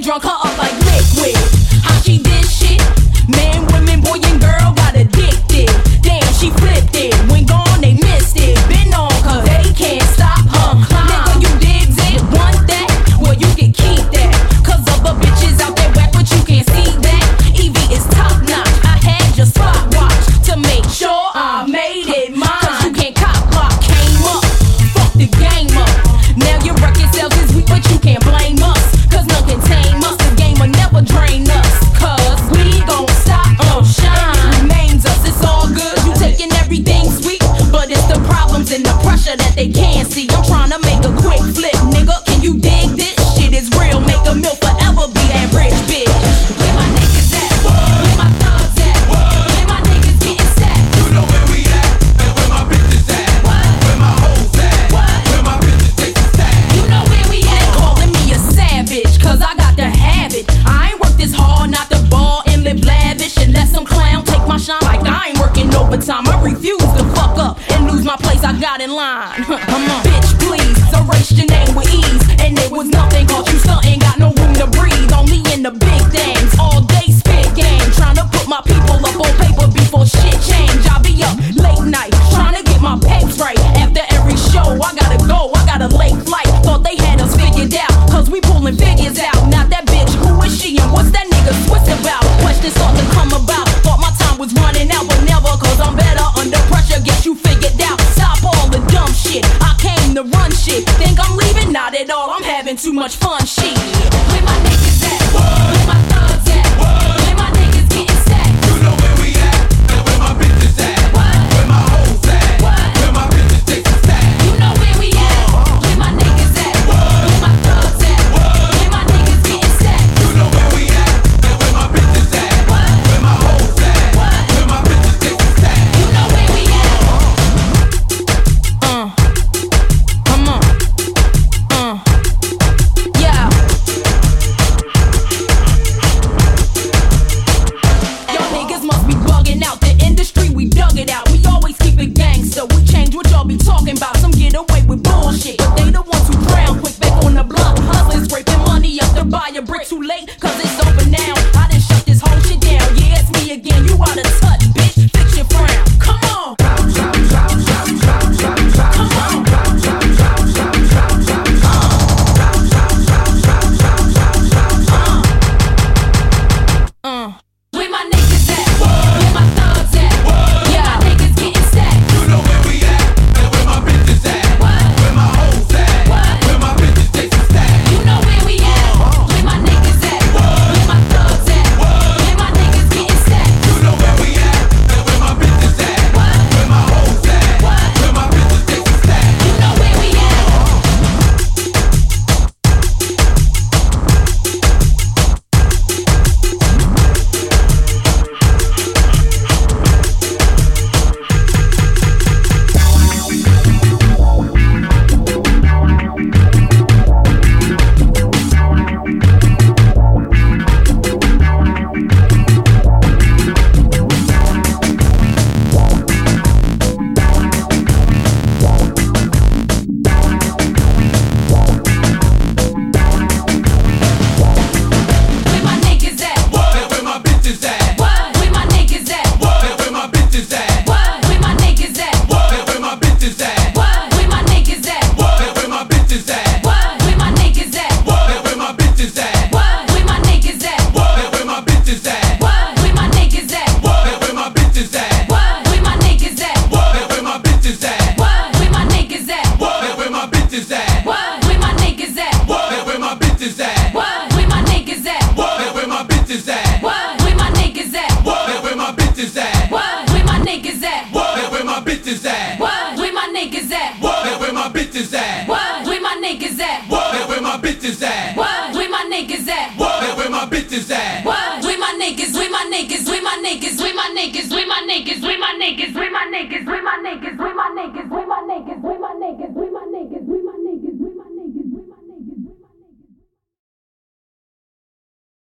drunk her up like liquid. How she did shit? Man, women, boy, and girl got addicted. Damn, she flipped it. When gone, they missed it. Been on, cause they can't stop her. Nigga, you digs it? Want that? Well, you can keep that. Cause other bitches out there whack, but you can't see that. Evie is top notch. I had your spot watch to make sure I made it mine. Cause you can't cop block. Came up, fuck the game up. Now your record sales is weak, but you can't blame us. Cause none can tame us. This game will never drain us. Cause we gon' stop or shine. Remains us, it's all good. You taking everything sweet, but it's the problems and the pressure that they can't see. I'm trying to make a quick flip, nigga. Can you dig this? Shit is real. Make a meal forever be that rich bitch. Where my niggas at? Where my thugs at? Where my niggas getting stacked? You know where we at, and where my bitches at. Where my hoes at, where my bitches take the stack. You know where we at? Calling me a savage, cause I got to have it. I ain't worked this hard not to ball and live lavish and let some clown take my shine like I ain't working overtime. I refuse to fuck up and lose my place. I got in line. Come on, bitch, please. Erase your name with ease. And it was nothing, cause you still ain't got no room to breathe. Only in the big things, all day spit game. Trying to put my people up on paper before shit change. I be up late night, trying to get my pegs right. After every show, I gotta go, I got a late flight. Thought they had us figured out, cause we pulling figures out. Not that bitch, who is she and what's that nigga twist about? Questions start to come about. Thought my time was running out, but never, cause I'm better under pressure. Guess you figured out. Stop all the dumb shit. I came to run shit. Think I'm leaving? Not at all. I'm having too much fun. Shit. Where my niggas at? Where my thugs at? Where my niggas getting stacked? You know where we at, and where my bitches at. Where my hoes at, where my bitches take the stack. You know where we at? Where my niggas at? Where my thugs at? Where my niggas getting stacked? You know where we at, and where my bitches at. Where my hoes at, where my bitches take the stack. You know where we at? Come on. Yeah. Y'all niggas must be bugging out. The industry, we dug it out. We always keep it gangster. We change what y'all be talking about. Some get away with bullshit, but they the ones who drown quick back on the block. Hustlers scraping money up to buy a brick. Too late, cause it's over now. I done shut this whole shit down. Yeah, it's me again. You out of touch, bitch. Fix your frown. Come on. Where my niggas at? Where my thugs at? Yeah, my niggas getting stacked. You know where we at, and where my bitches at. Where my hoes at, where my bitches take the stack. You know where we at? Where my niggas at? Where my thugs at? Where my niggas getting stacked. You know where we at, and where my bitches at. Where my hoes at, where my bitches take the stack. You know where we at? Where my niggas at? And where my bitches at. Where my niggas at? And where my bitches at. Where my niggas at? And where my bitches at. Where my niggas at? And where my bitches at. Where my niggas at? And where my bitches at. Where my niggas at? And where my bitches at. Where my niggas at? And where my bitches at. Where my niggas at? And where my bitches at. Where my niggas at? And where my bitches at. Where my niggas at? And where my bitches at. Where my niggas at? And where my bitches at. Where my niggas at? And where my bitches at. Where my niggas at? And where my bitches at. Where my niggas at? And where my bitches at. Where my niggas at? And where my bitches at. Where my niggas at? And where my bitches at. Where my niggas? Where my niggas? Where my niggas? Where my niggas? Where my niggas? Where my niggas? Where my niggas? Where my niggas? Where my niggas? Where my niggas? Where my niggas? Where my niggas?